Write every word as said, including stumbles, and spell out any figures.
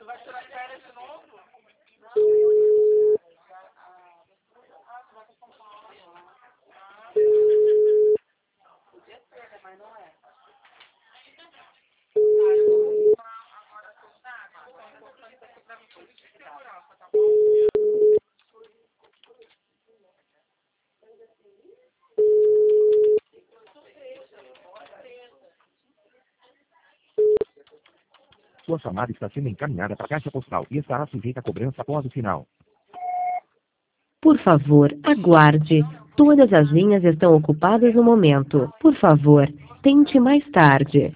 Sua chamada está sendo encaminhada para a caixa postal e estará sujeita a cobrança após o sinal. Por favor, aguarde. Todas as linhas estão ocupadas no momento. Por favor, tente mais tarde.